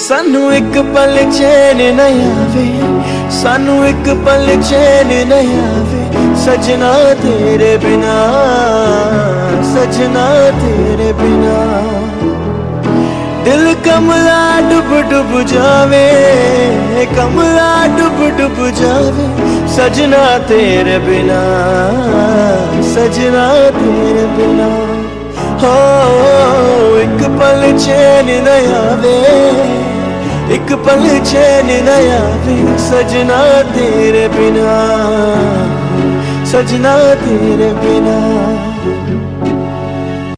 सानू एक पल चैन नहीं आवे, सानू एक पल चैन नहीं आवे, सजना तेरे बिना, सजना तेरे बिना। दिल कमला डुब डुब जावे, कमला डुब डुब जावे, सजना तेरे बिना, सजना तेरे बिना। हो एक पल चैन नहीं आवे, एक पल चैन नहीं आवे, सजना तेरे बिना, सजना तेरे बिना।